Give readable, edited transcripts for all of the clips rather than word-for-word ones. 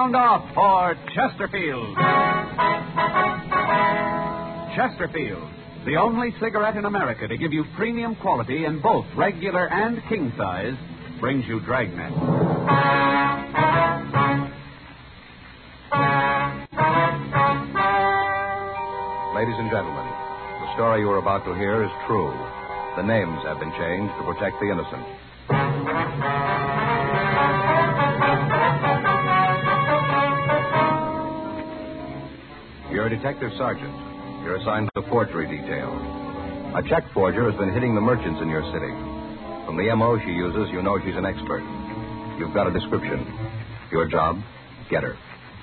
Sound off for Chesterfield. Chesterfield, the only cigarette in America to give you premium quality in both regular and king size, brings you Dragnet. Ladies and gentlemen, the story you are about to hear is true. The names have been changed to protect the innocent. You're a detective sergeant. You're assigned to the forgery detail. A check forger has been hitting the merchants in your city. From the M.O. she uses, you know she's an expert. You've got a description. Your job, get her.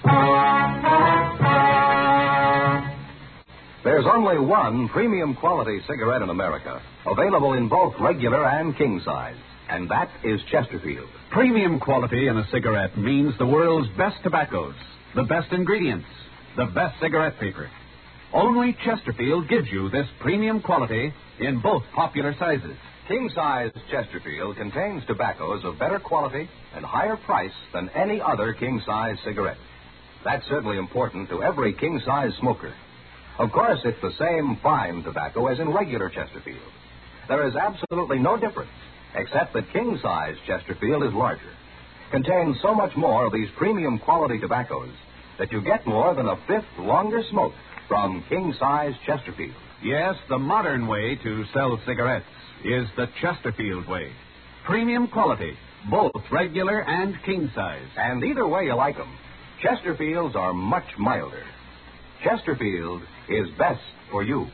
There's only one premium quality cigarette in America, available in both regular and king size, and that is Chesterfield. Premium quality in a cigarette means the world's best tobaccos, the best ingredients, the best cigarette paper. Only Chesterfield gives you this premium quality in both popular sizes. King size Chesterfield contains tobaccos of better quality and higher price than any other king size cigarette. That's certainly important to every king size smoker. Of course, it's the same fine tobacco as in regular Chesterfield. There is absolutely no difference, except that king size Chesterfield is larger, contains so much more of these premium quality tobaccos that you get more than a fifth longer smoke from king size Chesterfield. Yes, the modern way to sell cigarettes is the Chesterfield way. Premium quality, both regular and king size. And either way you like them, Chesterfields are much milder. Chesterfield is best for you.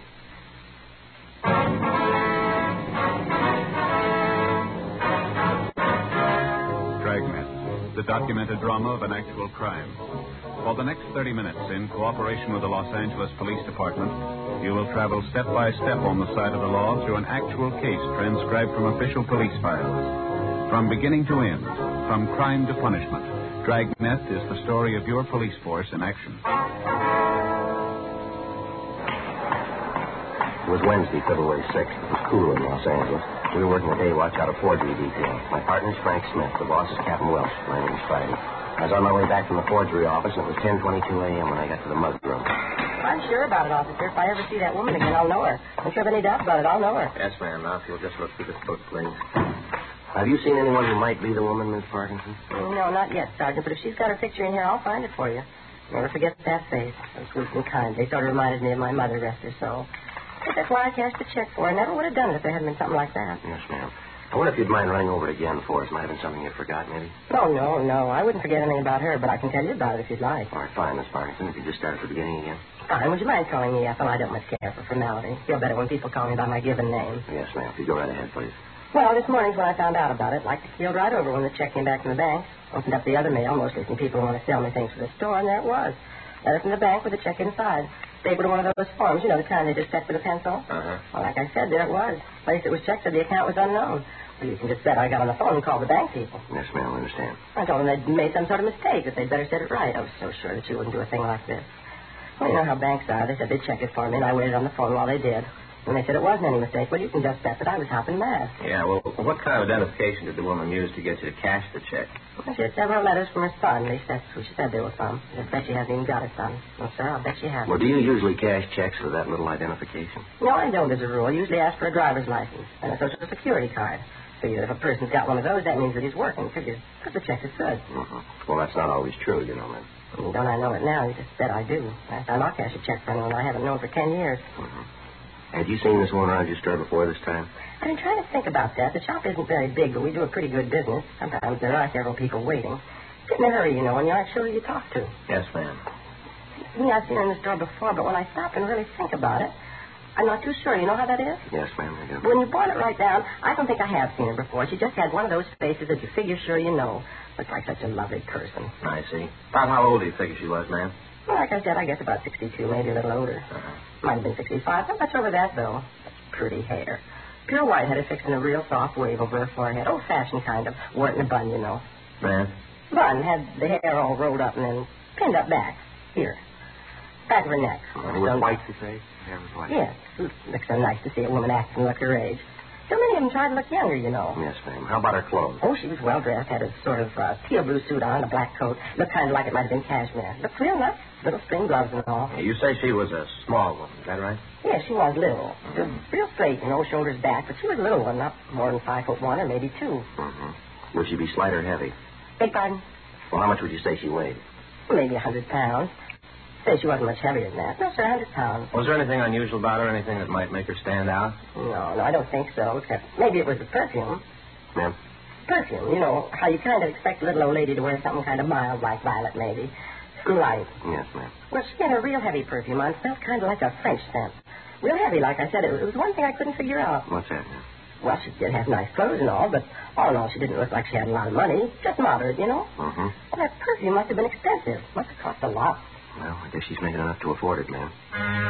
Dragnet, the documented drama of an actual crime. For the next 30 minutes, in cooperation with the Los Angeles Police Department, you will travel step by step on the side of the law through an actual case transcribed from official police files. From beginning to end, from crime to punishment, Dragnet is the story of your police force in action. It was Wednesday, February 6th. It was cool in Los Angeles. We were working a day watch out of forgery detail. My partner's Frank Smith. The boss is Captain Welsh. My name's Friday. I was on my way back from the forgery office, and it was 10:22 a.m. when I got to the mug room. I'm sure about it, officer. If I ever see that woman again, I'll know her. Don't you have any doubt about it? I'll know her. Yes, ma'am. Now, if you'll just look through this book, please. Have you seen anyone who might be the woman, Miss Parkinson? No, not yet, Sergeant. But if she's got her picture in here, I'll find it for you. Never forget that face. So sweet and kind. They sort of reminded me of my mother, rest her soul. But that's why I cashed the check for her. I never would have done it if there hadn't been something like that. Yes, ma'am. I wonder if you'd mind running over it again for us. Might have been something you forgot, maybe. Oh, no. I wouldn't forget anything about her, but I can tell you about it if you'd like. All right, fine, Miss Parkinson. If you just start at the beginning again. Fine. Would you mind calling me Ethel? I don't much care for formality. Feel better when people call me by my given name. Yes, ma'am. If you go right ahead, please. Well, this morning's when I found out about it. Like, I keeled right over when the check came back from the bank. Opened up the other mail, mostly from people who want to sell me things for the store, and there it was. Letter from the bank with a check inside. Stapled to one of those forms, the kind they just set with a pencil. Uh-huh. Well, like I said, there it was. Place it was checked said the account was unknown. Well, you can just bet I got on the phone and called the bank people. Yes, ma'am, I understand. I told them they'd made some sort of mistake, that they'd better set it right. I was so sure that you wouldn't do a thing like this. Well, you know how banks are. They said they'd check it for me, and I waited on the phone while they did. When they said it wasn't any mistake, well, you can just bet that I was hopping mad. Yeah, well, what kind of identification did the woman use to get you to cash the check? Well, she had several letters from her son. At least that's who she said they were from. I bet she hasn't even got it, son. No, sir, I'll bet she hasn't. Well, do you usually cash checks with that little identification? No, I don't, as a rule. I usually ask for a driver's license and a Social Security card. Figure if a person's got one of those, that means that he's working. Figure, because the check is good. Mm-hmm. Well, that's not always true, ma'am. Don't I know it now? You just bet I do. Last time I'll cash a check for anyone I haven't known for 10 years. Mm-hmm. Had you seen this woman around your store before this time? I've been trying to think about that. The shop isn't very big, but we do a pretty good business. Sometimes there are several people waiting. Get in a hurry, when you're not sure who you talk to. Yes, ma'am. I've seen her in the store before, but when I stop and really think about it, I'm not too sure. You know how that is? Yes, ma'am, I do. When you boil it right down, I don't think I have seen her before. She just had one of those faces that you figure sure you know. Looks like such a lovely person. I see. About how old do you figure she was, ma'am? Well, like I said, I guess about 62, maybe a little older. Uh-huh. Might have been 65. Not much over that, though. Such pretty hair. Pure white, had it fixed in a real soft wave over her forehead. Old-fashioned kind of. Wore it in a bun, Ma'am? Bun. Had the hair all rolled up and then pinned up back. Here. Back of her neck. It was white, you say? Hair was white? Yes. Looks so nice to see a woman acting like her age. So many of them tried to look younger, you know. Yes, ma'am. How about her clothes? Oh, she was well dressed. Had a sort of teal blue suit on, a black coat. Looked kind of like it might have been cashmere. Looked real nice. Little string gloves and all. You say she was a small woman, is that right? Yeah, she was little. She was real straight, shoulders back. But she was a little one, not more than 5'1" or maybe 2. Mm-hmm. Would she be slight or heavy? Beg pardon? Well, how much would you say she weighed? Maybe 100 pounds. Say she wasn't much heavier than that. No, sir, 100 pounds. Was there anything unusual about her? Anything that might make her stand out? No, I don't think so, except maybe it was the perfume. Ma'am? Perfume, how you kind of expect a little old lady to wear something kind of mild like violet, maybe. Light. Yes, ma'am. Well, she had a real heavy perfume on. Smelled kind of like a French scent. Real heavy, like I said. It was one thing I couldn't figure out. What's that, ma'am? Well, she did have nice clothes and all, but all in all, she didn't look like she had a lot of money. Just moderate, Mm-hmm. Well, that perfume must have been expensive. Must have cost a lot. Well, I guess she's making enough to afford it, ma'am.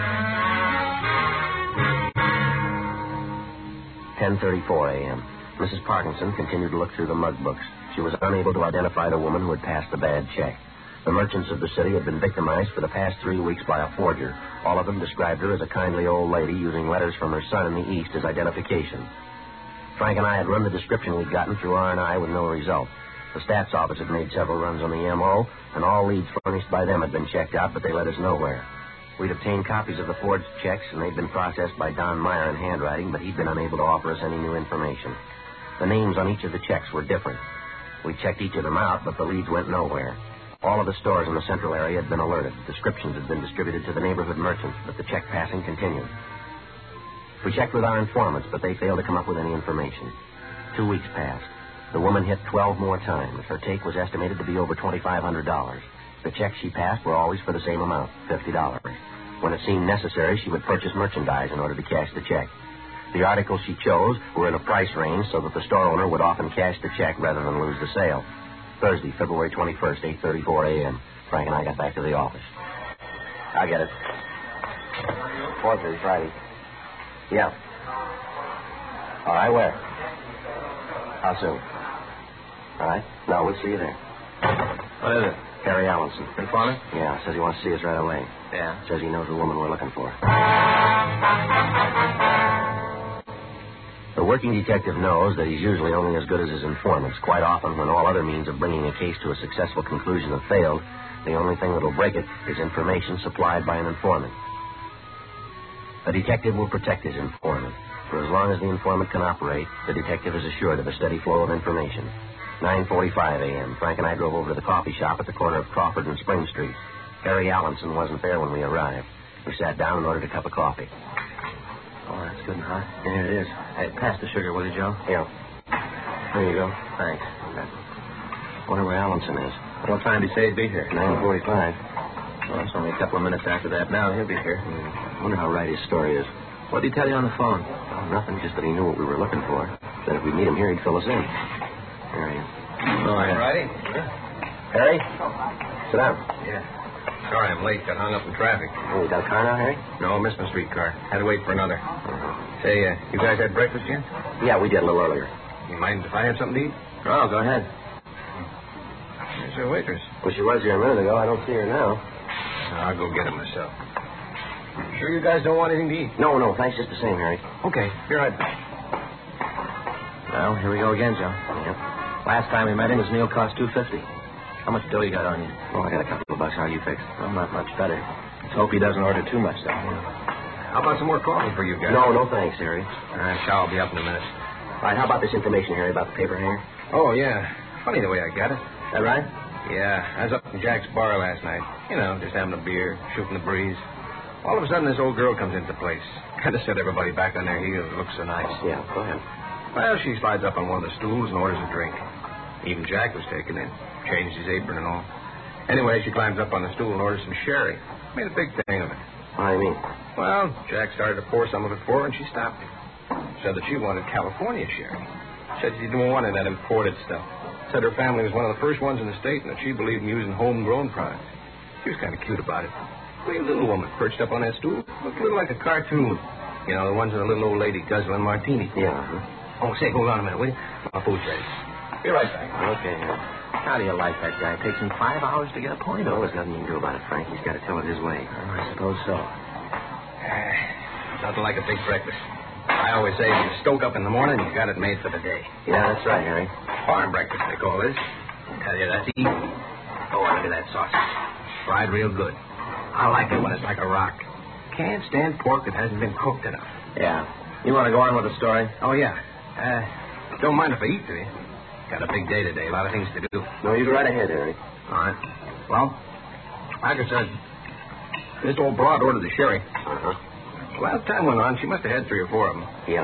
10:34 a.m. Mrs. Parkinson continued to look through the mug books. She was unable to identify the woman who had passed the bad check. The merchants of the city had been victimized for the past 3 weeks by a forger. All of them described her as a kindly old lady using letters from her son in the East as identification. Frank and I had run the description we'd gotten through R&I with no result. The stats office had made several runs on the M.O., and all leads furnished by them had been checked out, but they led us nowhere. We'd obtained copies of the forged checks, and they'd been processed by Don Meyer in handwriting, but he'd been unable to offer us any new information. The names on each of the checks were different. We checked each of them out, but the leads went nowhere. All of the stores in the central area had been alerted. Descriptions had been distributed to the neighborhood merchants, but the check passing continued. We checked with our informants, but they failed to come up with any information. 2 weeks passed. The woman hit 12 more times. Her take was estimated to be over $2,500. The checks she passed were always for the same amount, $50. When it seemed necessary, she would purchase merchandise in order to cash the check. The articles she chose were in a price range so that the store owner would often cash the check rather than lose the sale. Thursday, February 21st, 8:34 a.m. Frank and I got back to the office. I get it. Forgery, Friday. Yeah. All right, where? How soon? All right. No, we'll see you there. What is it? Harry Allenson. Informant? Yeah, says he wants to see us right away. Yeah. Says he knows the woman we're looking for. The working detective knows that he's usually only as good as his informants. Quite often, when all other means of bringing a case to a successful conclusion have failed, the only thing that'll break it is information supplied by an informant. The detective will protect his informant. For as long as the informant can operate, the detective is assured of a steady flow of information. 9:45 a.m. Frank and I drove over to the coffee shop at the corner of Crawford and Spring Street. Harry Allenson wasn't there when we arrived. We sat down and ordered a cup of coffee. Oh, that's good and hot. Yeah, it is. Hey, pass the sugar, will you, Joe? Here. There you go. Thanks. Okay. Wonder where Allenson is. What time did he say he'd be here? 9:45. Well, it's only a couple of minutes after that now. He'll be here. Wonder how right his story is. What did he tell you on the phone? Oh, nothing, just that he knew what we were looking for. Said if we meet him here, he'd fill us in. There he is. Go ahead. Righty? Harry? Sit down. Yeah. Sorry I'm late. Got hung up in traffic. Oh, you got a car now, Harry? No, missed my streetcar. Had to wait for another. Say, you guys had breakfast yet? Yeah, we did a little earlier. You mind if I have something to eat? Oh, go ahead. There's your waitress. Well, she was here a minute ago. I don't see her now. I'll go get her myself. Sure you guys don't want anything to eat? No, thanks just the same, Harry. Okay. Be right back. Well, here we go again, Joe. Yep. Last time we met him, his meal cost $2.50. How much dough you got on you? Oh, I got a couple of bucks. How you fix? Well, not much better. Let's hope he doesn't order too much, though. How about some more coffee for you guys? No, thanks, Harry. All right, I'll be up in a minute. All right, how about this information, Harry, about the paper hanger? Oh, yeah. Funny the way I got it. Is that right? Yeah, I was up in Jack's bar last night. Just having a beer, shooting the breeze. All of a sudden, this old girl comes into place. Kind of set everybody back on their heels. It looks so nice. Yeah, go ahead. Well, she slides up on one of the stools and orders a drink. Even Jack was taken in. Changed his apron and all. Anyway, she climbs up on the stool and orders some sherry. Made a big thing of it. What do you mean? Well, Jack started to pour some of it for her, and she stopped him. Said that she wanted California sherry. Said she didn't want that imported stuff. Said her family was one of the first ones in the state and that she believed in using homegrown products. She was kind of cute about it. A little woman perched up on that stool. Looked a little like a cartoon. The ones of the little old lady guzzling martini. Yeah. Oh, say, hold on a minute, will you? My food's ready. Be right back. Okay, Harry. How do you like that guy? It takes him 5 hours to get a point No, over. there's nothing you can do about it, Frank. He's got to tell it his way. Oh, I suppose so. Nothing like a big breakfast. I always say if you stoke up in the morning, you got it made for the day. Yeah, that's right, Harry. Farm breakfast, they call this. I tell you, that's easy. Oh, look at that sausage. Fried real good. I like it when it's like a rock. Can't stand pork that hasn't been cooked enough. Yeah. You want to go on with the story? Oh, yeah. Don't mind if I eat, do you? Got a big day today. A lot of things to do. No, you go right ahead, Harry. All right. Well, like I said, this old broad ordered the sherry. Uh-huh. Well, as time went on, she must have had 3 or 4 of them. Yeah.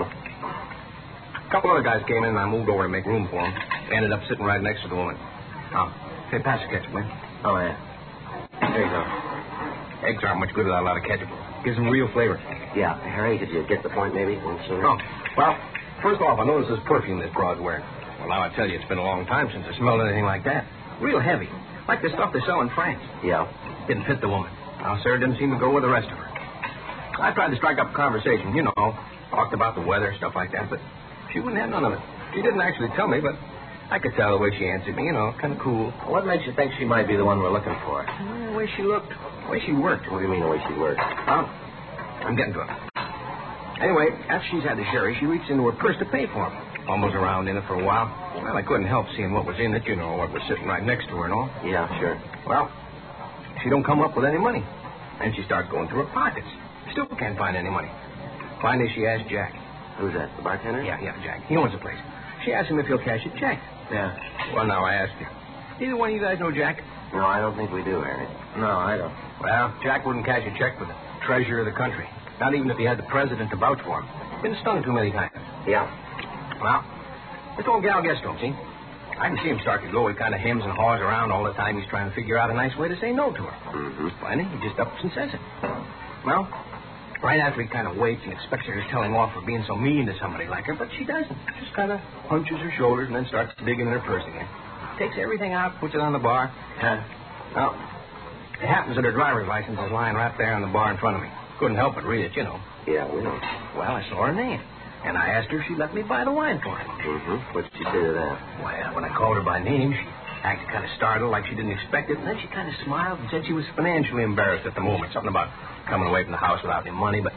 A couple other guys came in, and I moved over to make room for them. Ended up sitting right next to the woman. Oh, hey, pass the ketchup, man. Oh, yeah. There you go. Eggs aren't much good without a lot of ketchup. Gives them real flavor. Yeah. Harry, could you get the point, maybe? Oh, well, first off, I noticed this perfume this broad's wearing. Well, now I tell you, it's been a long time since I smelled anything like that. Real heavy. Like the stuff they sell in France. Yeah. Didn't fit the woman. Now, sir, didn't seem to go with the rest of her. I tried to strike up a conversation, you know, talked about the weather, stuff like that, but she wouldn't have none of it. She didn't actually tell me, but I could tell the way she answered me, you know, kind of cool. What makes you think she might be the one we're looking for? The way she looked, the way she worked. What do you mean, the way she worked? Well, I'm getting to it. Anyway, after she's had the sherry, she reached into her purse to pay for it. Fumbles around in it for a while. Well, I couldn't help seeing what was in it, you know, what was sitting right next to her and all. Yeah, sure. Well, she don't come up with any money. And she starts going through her pockets. Still can't find any money. Finally, she asked Jack. Who's that, the bartender? Yeah, Jack. He owns the place. She asked him if he'll cash a check. Yeah. Well, now I asked you. Either one of you guys know Jack? No, I don't think we do, Harry. No, I don't. Well, Jack wouldn't cash a check for the treasurer of the country. Not even if he had the president to vouch for him. Been stung too many times. Yeah. Well, this old gal gets to him, see? I can see him start to go. He kind of hems and haws around all the time. He's trying to figure out a nice way to say no to her. Mm-hmm. Finally, he just ups and says it. Well, right after he kind of waits and expects her to tell him off for being so mean to somebody like her, but she doesn't. Just kind of hunches her shoulders and then starts digging in her purse again. Takes everything out, puts it on the bar. Well, it happens that her driver's license is lying right there on the bar in front of me. Couldn't help but read it, you know. Yeah, we know. Well, I saw her name. And I asked her if she'd let me buy the wine for her. Mm-hmm. What did she say to that? Well, when I called her by name, she acted kind of startled, like she didn't expect it. And then she kind of smiled and said she was financially embarrassed at the moment. Something about coming away from the house without any money. But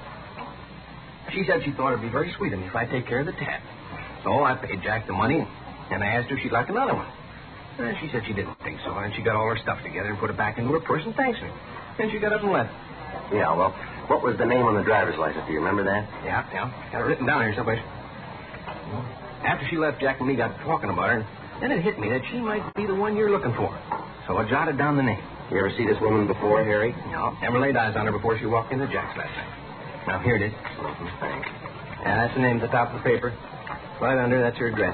she said she thought it'd be very sweet of me if I'd take care of the tab. So I paid Jack the money, and I asked her if she'd like another one. And she said she didn't think so. And she got all her stuff together and put it back into her purse and thanked me. Then she got up and left. Yeah, well, what was the name on the driver's license? Do you remember that? Yeah. Got it written down here someplace. After she left, Jack and me got talking about her, and then it hit me that she might be the one you're looking for. So I jotted down the name. You ever see this woman before, Harry? No, never laid eyes on her before she walked into Jack's last night. Now, here it is. Mm-hmm. Thanks. And that's the name at the top of the paper. Right under, that's her address.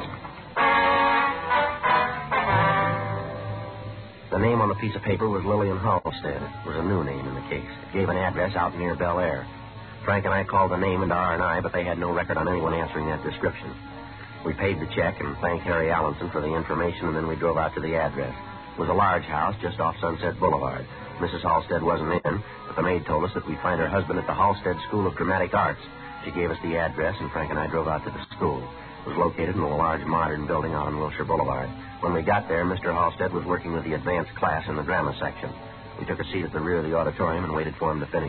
The name on the piece of paper was Lillian Halstead. It was a new name in the case. It gave an address out near Bel Air. Frank and I called the name into R&I, but they had no record on anyone answering that description. We paid the check and thanked Harry Allenson for the information, and then we drove out to the address. It was a large house just off Sunset Boulevard. Mrs. Halstead wasn't in, but the maid told us that we'd find her husband at the Halstead School of Dramatic Arts. She gave us the address, and Frank and I drove out to the school. It was located in a large modern building out on Wilshire Boulevard. When we got there, Mr. Halstead was working with the advanced class in the drama section. We took a seat at the rear of the auditorium and waited for him to finish.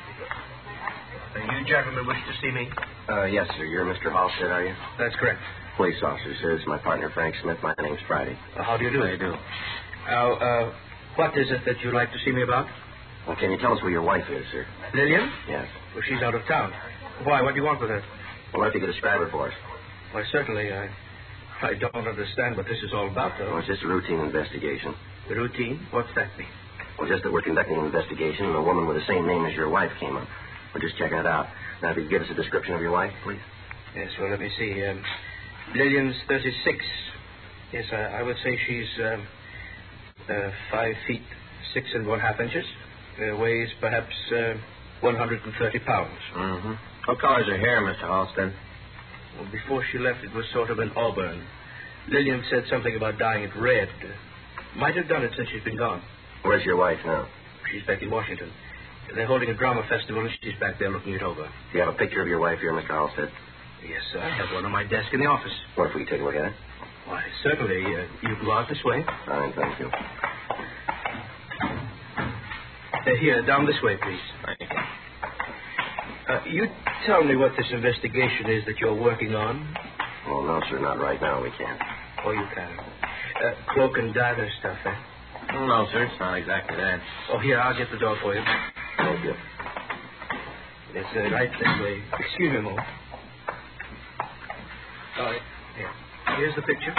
You gentlemen wish to see me? Yes, sir. You're Mr. Halstead, are you? That's correct. Police officer, sir. This is my partner, Frank Smith. My name's Friday. How do you do? How do you do? Now, what is it that you'd like to see me about? Well, can you tell us where your wife is, sir? Lillian? Yes. Well, she's out of town. Why? What do you want with her? Well, if you could describe her for us. Why, certainly. I don't understand what this is all about, though. Well, it's just a routine investigation. The routine? What's that mean? Well, just that we're conducting an investigation, and a woman with the same name as your wife came up. We're just checking it out. Now, if you could give us a description of your wife, please. Yes, well, let me see. Lillian's 36. Yes, I would say she's 5 feet 6 1/2 inches. Weighs perhaps 130 pounds. Mm-hmm. What color's her hair, Mr. Halstead? Well, before she left, it was sort of an auburn. Lillian said something about dyeing it red. Might have done it since she's been gone. Where's your wife now? She's back in Washington. They're holding a drama festival, and she's back there looking it over. Do you have a picture of your wife here, Mr. Halstead? Yes, sir. I have one on my desk in the office. What if we take a look at it? Why, certainly. You go out this way. Fine, thank you. Here, down this way, please. Thank you. You tell me what this investigation is that you're working on. Oh, no, sir, not right now. We can't. Oh, you can. Cloak and dagger stuff, eh? Oh, no, sir. It's not exactly that. Oh, here, I'll get the door for you. Thank you. It's right this way. Excuse me a moment. All right. Here. Here's the picture.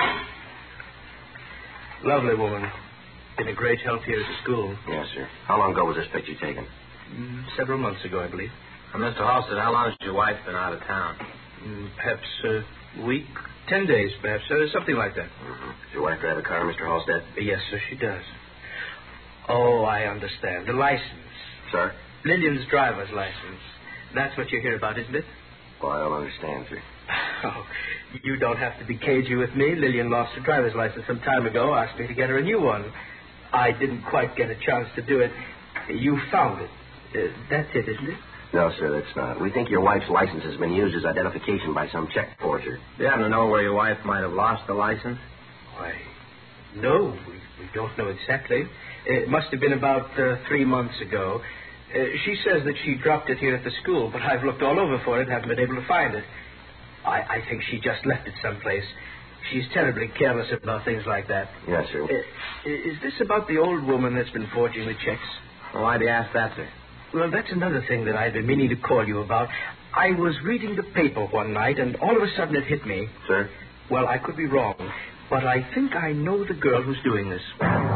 Lovely woman. Been a great help here at the school. Yes, sir. How long ago was this picture taken? Several months ago, I believe. Mr. Halstead, how long has your wife been out of town? Perhaps a week, 10 days, perhaps, something like that. Mm-hmm. Does your wife drive a car, Mr. Halstead? Yes, sir, she does. Oh, I understand. The license. Sir? Lillian's driver's license. That's what you're here about, isn't it? Well, I don't understand, sir. Oh, you don't have to be cagey with me. Lillian lost her driver's license some time ago, asked me to get her a new one. I didn't quite get a chance to do it. You found it. That's it, isn't it? No, sir, that's not. We think your wife's license has been used as identification by some check forger. Do you happen to know where your wife might have lost the license? Why, no, we don't know exactly. It must have been about 3 months ago. She says that she dropped it here at the school, but I've looked all over for it, haven't been able to find it. I think she just left it someplace. She's terribly careless about things like that. Yes, sir. Is this about the old woman that's been forging the checks? Well, why do you ask that, sir? Well, that's another thing that I've been meaning to call you about. I was reading the paper one night, and all of a sudden it hit me. Sir? Well, I could be wrong, but I think I know the girl who's doing this.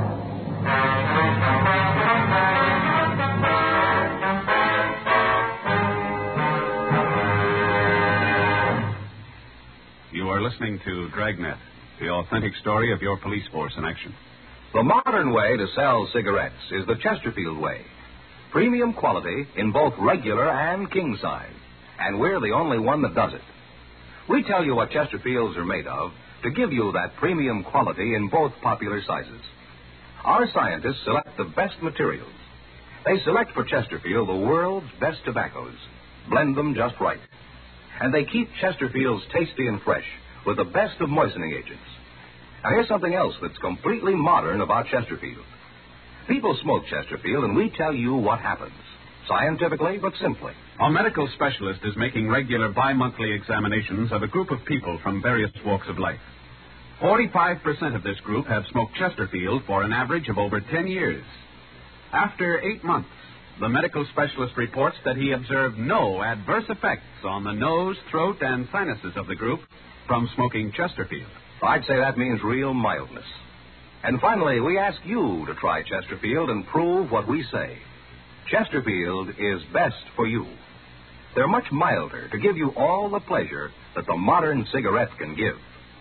You are listening to Dragnet, the authentic story of your police force in action. The modern way to sell cigarettes is the Chesterfield way. Premium quality in both regular and king size. And we're the only one that does it. We tell you what Chesterfields are made of to give you that premium quality in both popular sizes. Our scientists select the best materials. They select for Chesterfield the world's best tobaccos, blend them just right. And they keep Chesterfields tasty and fresh with the best of moistening agents. Now, here's something else that's completely modern about Chesterfield. People smoke Chesterfield, and we tell you what happens. Scientifically, but simply. A medical specialist is making regular bi-monthly examinations of a group of people from various walks of life. 45% of this group have smoked Chesterfield for an average of over 10 years. After 8 months, the medical specialist reports that he observed no adverse effects on the nose, throat, and sinuses of the group from smoking Chesterfield. I'd say that means real mildness. And finally, we ask you to try Chesterfield and prove what we say. Chesterfield is best for you. They're much milder to give you all the pleasure that the modern cigarette can give.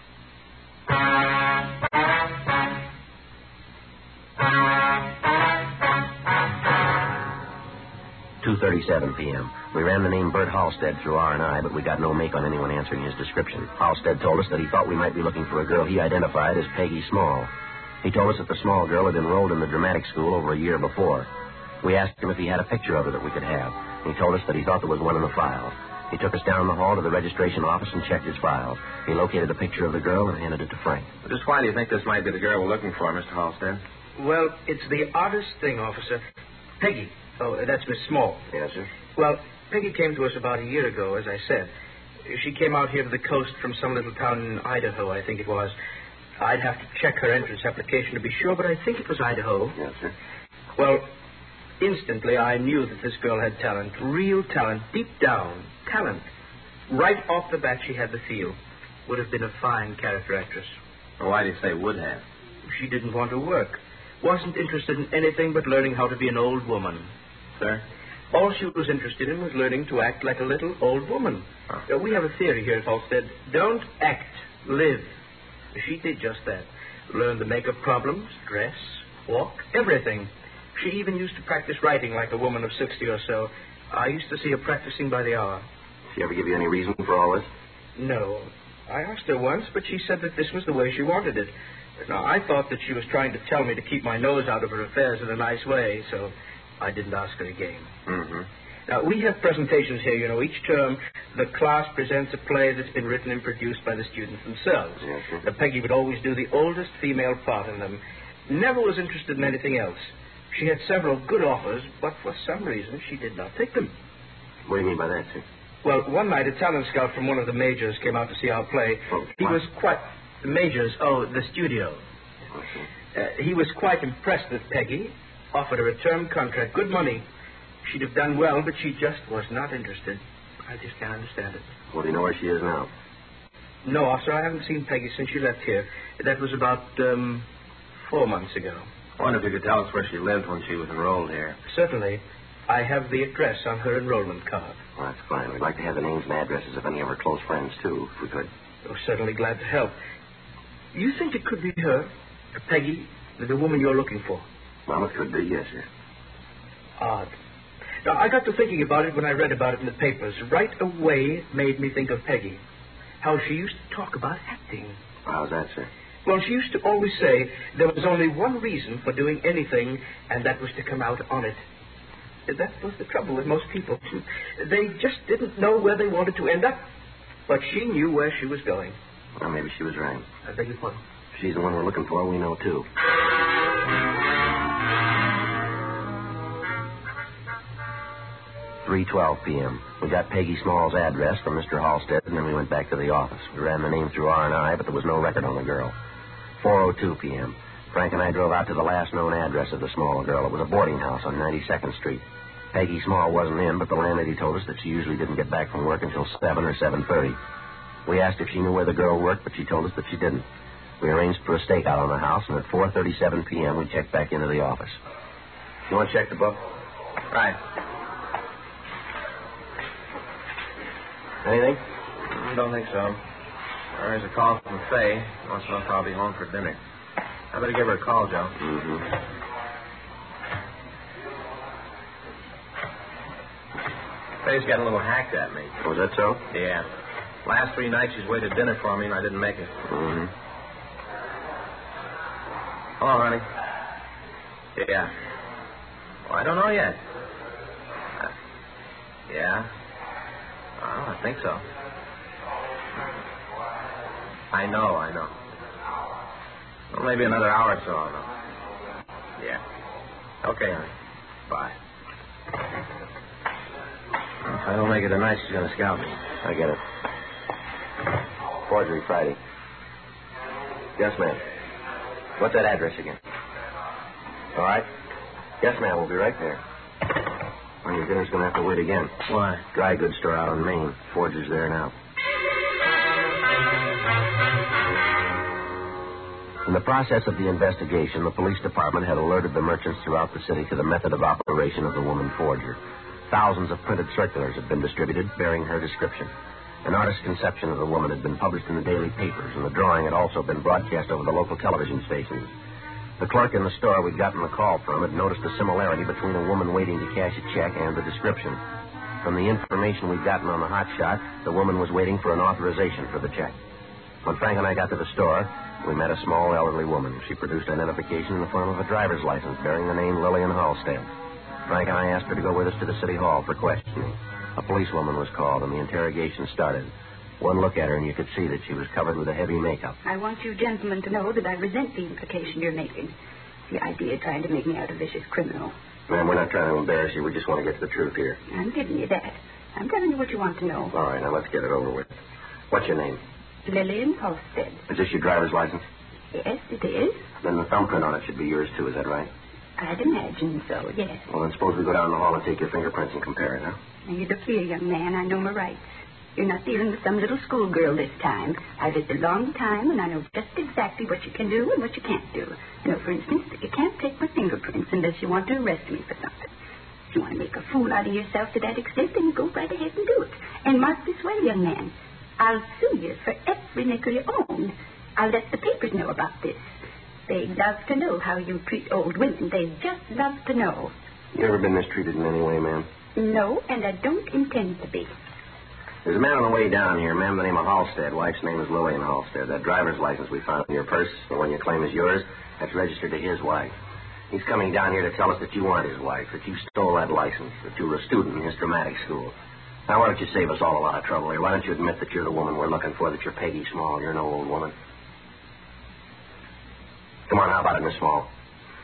2:37 p.m. We ran the name Bert Halstead through R&I, but we got no make on anyone answering his description. Halstead told us that he thought we might be looking for a girl he identified as Peggy Small. He told us that the Small girl had enrolled in the dramatic school over a year before. We asked him if he had a picture of her that we could have. He told us that he thought there was one in the file. He took us down the hall to the registration office and checked his files. He located a picture of the girl and handed it to Frank. Just why do you think this might be the girl we're looking for, Mr. Halstead? Well, it's the oddest thing, officer. Peggy. Oh, that's Miss Small. Yes, sir. Well, Peggy came to us about a year ago, as I said. She came out here to the coast from some little town in Idaho, I think it was. I'd have to check her entrance application to be sure, but I think it was Idaho. Yes, sir. Well, instantly I knew that this girl had talent, real talent, deep down, talent. Right off the bat, she had the feel. Would have been a fine character actress. Well, why do you say would have? She didn't want to work. Wasn't interested in anything but learning how to be an old woman. Sir? All she was interested in was learning to act like a little old woman. We have a theory here at Halstead. Don't act, live. She did just that. Learned the makeup problems, dress, walk, everything. She even used to practice writing like a woman of 60 or so. I used to see her practicing by the hour. Did she ever give you any reason for all this? No. I asked her once, but she said that this was the way she wanted it. Now, I thought that she was trying to tell me to keep my nose out of her affairs in a nice way, so I didn't ask her again. Mm-hmm. Now, we have presentations here. You know, each term the class presents a play that's been written and produced by the students themselves. Yes, sir. Now, Peggy would always do the oldest female part in them. Never was interested in anything else. She had several good offers, but for some reason she did not take them. What do you mean by that, sir? Well, one night a talent scout from one of the majors came out to see our play. He was quite... The majors? Oh, the studio. Okay. He was quite impressed with Peggy, offered her a term contract, good money. She'd have done well, but she just was not interested. I just can't understand it. Well, do you know where she is now? No, officer, I haven't seen Peggy since she left here. That was about 4 months ago. I wonder if you could tell us where she lived when she was enrolled here. Certainly. I have the address on her enrollment card. Well, that's fine. We'd like to have the names and addresses of any of her close friends, too, if we could. Oh, certainly glad to help. You think it could be her, Peggy, the woman you're looking for? Well, it could be, yes, sir. Odd. Now, I got to thinking about it when I read about it in the papers. Right away, it made me think of Peggy. How she used to talk about acting. How's that, sir? Well, she used to always say there was only one reason for doing anything, and that was to come out on it. That was the trouble with most people. They just didn't know where they wanted to end up. But she knew where she was going. Well, maybe she was right. I beg your pardon. If she's the one we're looking for, we know, too. 3:12 p.m. We got Peggy Small's address from Mr. Halstead, and then we went back to the office. We ran the name through R&I, but there was no record on the girl. 4:02 p.m. Frank and I drove out to the last known address of the Small girl. It was a boarding house on 92nd Street. Peggy Small wasn't in, but the landlady told us that she usually didn't get back from work until 7 or 7:30. We asked if she knew where the girl worked, but she told us that she didn't. We arranged for a stakeout on the house, and at 4:37 p.m. we checked back into the office. You want to check the book? Right. Anything? Don't think so. There's a call from Faye. Wants to know if I'll be home for dinner. I better give her a call, Joe. Mm-hmm. Faye's got a little hacked at me. Was that so? Yeah. Last 3 nights she's waited dinner for me and I didn't make it. Mm-hmm. Hello, honey. Yeah. Well, I don't know yet. Yeah. Well, I think so. I know. Well, maybe another hour or so, I'll know. Yeah. Okay, honey. Bye. If I don't make it tonight, she's going to scout me. I get it. Forgery Friday. Yes, ma'am. What's that address again? All right. Yes, ma'am. We'll be right there. Well, your dinner's going to have to wait again. Why? Dry goods store out on Main. Forger's there now. In the process of the investigation, the police department had alerted the merchants throughout the city to the method of operation of the woman forger. Thousands of printed circulars had been distributed bearing her description. An artist's conception of the woman had been published in the daily papers, and the drawing had also been broadcast over the local television stations. The clerk in the store we'd gotten the call from had noticed a similarity between a woman waiting to cash a check and the description. From the information we'd gotten on the hot shot, the woman was waiting for an authorization for the check. When Frank and I got to the store, we met a small elderly woman. She produced identification in the form of a driver's license bearing the name Lillian Halstead. Frank and I asked her to go with us to the city hall for questioning. A policewoman was called, and the interrogation started. One look at her, and you could see that she was covered with a heavy makeup. I want you gentlemen to know that I resent the implication you're making. The idea of trying to make me out a vicious criminal. Ma'am, we're not trying to embarrass you. We just want to get to the truth here. I'm giving you that. I'm telling you what you want to know. All right, now let's get it over with. What's your name? Lillian Halstead. Is this your driver's license? Yes, it is. Then the thumbprint on it should be yours, too. Is that right? I'd imagine so, yes. Well, then suppose we go down the hall and take your fingerprints and compare it, huh? Now, you look here, young man. I know my rights. You're not dealing with some little schoolgirl this time. I've lived a long time, and I know just exactly what you can do and what you can't do. You know, for instance, that you can't take my fingerprints unless you want to arrest me for something. If you want to make a fool out of yourself to that extent, then you go right ahead and do it. And mark this way, young man. I'll sue you for every nickel you own. I'll let the papers know about this. They love to know how you treat old women. They just love to know. You ever been mistreated in any way, ma'am? No, and I don't intend to be. There's a man on the way down here, ma'am, the name of Halstead. Wife's name is Lillian Halstead. That driver's license we found in your purse, the one you claim is yours, that's registered to his wife. He's coming down here to tell us that you aren't his wife, that you stole that license, that you were a student in his dramatic school. Now, why don't you save us all a lot of trouble here? Why don't you admit that you're the woman we're looking for, that you're Peggy Small, you're no old woman? Come on, how about it, Miss Small?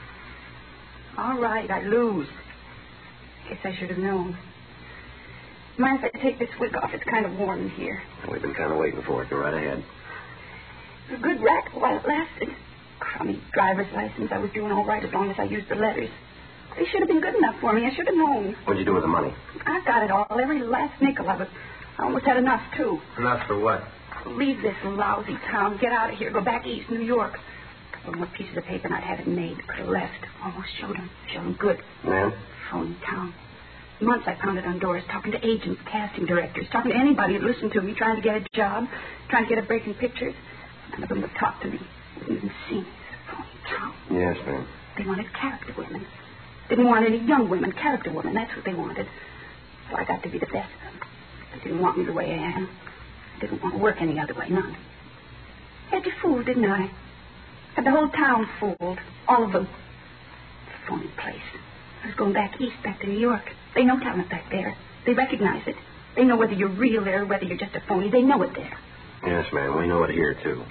All right, I lose. Guess I should have known. Mind if I take this wig off? It's kind of warm in here. We've been kind of waiting for it. Go right ahead. A good racket while it lasted. Crummy driver's license. I was doing all right as long as I used the letters. They should have been good enough for me. I should have known. What'd you do with the money? I got it all. Every last nickel of it. I almost had enough, too. Enough for what? Leave this lousy town. Get out of here. Go back east, New York. A couple more pieces of paper and I'd have it made. Could have left. Almost showed him. Showed him good. Man? Phony town. Months I pounded on doors, talking to agents, casting directors, talking to anybody who'd listen to me, trying to get a job, trying to get a break in pictures. None of them would talk to me. Wouldn't even see me. Phony town. Yes, ma'am. They wanted character women. Didn't want any young women, character women. That's what they wanted. So I got to be the best of them. They didn't want me the way I am. I didn't want to work any other way, none. Had you fooled, didn't I? Had the whole town fooled. All of them. Phony place. I was going back east, back to New York. They know talent back there. They recognize it. They know whether you're real there or whether you're just a phony. They know it there. Yes, ma'am. We know it here, too.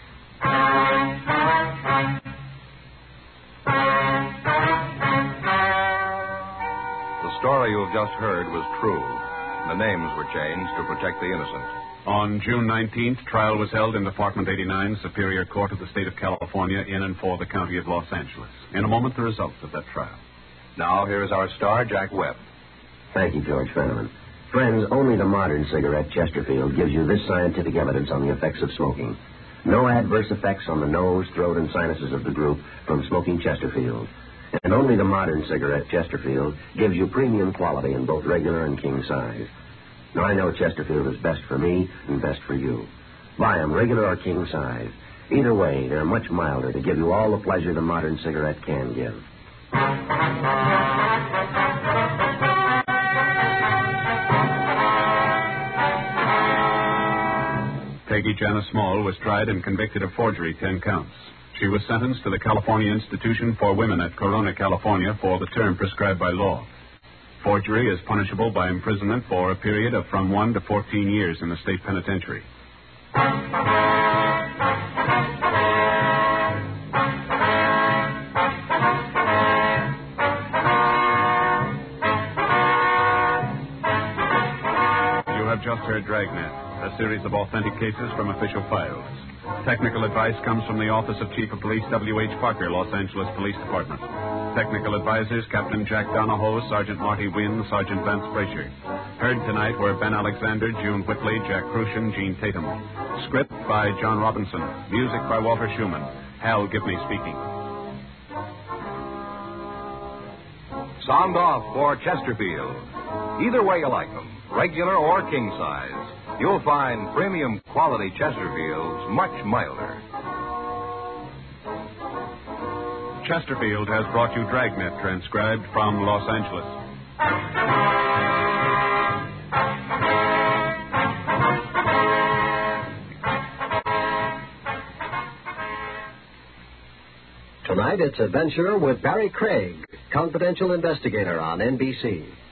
The story you have just heard was true. The names were changed to protect the innocent. On June 19th, trial was held in Department 89, Superior Court of the State of California, in and for the County of Los Angeles. In a moment, the results of that trial. Now, here is our star, Jack Webb. Thank you, George Fenneman. Friends, only the modern cigarette, Chesterfield, gives you this scientific evidence on the effects of smoking. No adverse effects on the nose, throat, and sinuses of the group from smoking Chesterfield. And only the modern cigarette, Chesterfield, gives you premium quality in both regular and king size. Now, I know Chesterfield is best for me and best for you. Buy them regular or king size. Either way, they're much milder to give you all the pleasure the modern cigarette can give. Peggy Janice Small was tried and convicted of forgery, 10 counts. She was sentenced to the California Institution for Women at Corona, California, for the term prescribed by law. Forgery is punishable by imprisonment for a period of from 1 to 14 years in the state penitentiary. You have just heard Dragnet, a series of authentic cases from official files. Technical advice comes from the Office of Chief of Police W.H. Parker, Los Angeles Police Department. Technical advisors, Captain Jack Donahoe, Sergeant Marty Wynn, Sergeant Vance Frazier. Heard tonight were Ben Alexander, June Whitley, Jack Crucian, Gene Tatum. Script by John Robinson. Music by Walter Schumann. Hal Gibney speaking. Sound off for Chesterfield. Either way you like them, regular or king size, you'll find premium quality Chesterfields much milder. Chesterfield has brought you Dragnet, transcribed from Los Angeles. Tonight, it's Adventure with Barry Craig, confidential investigator on NBC.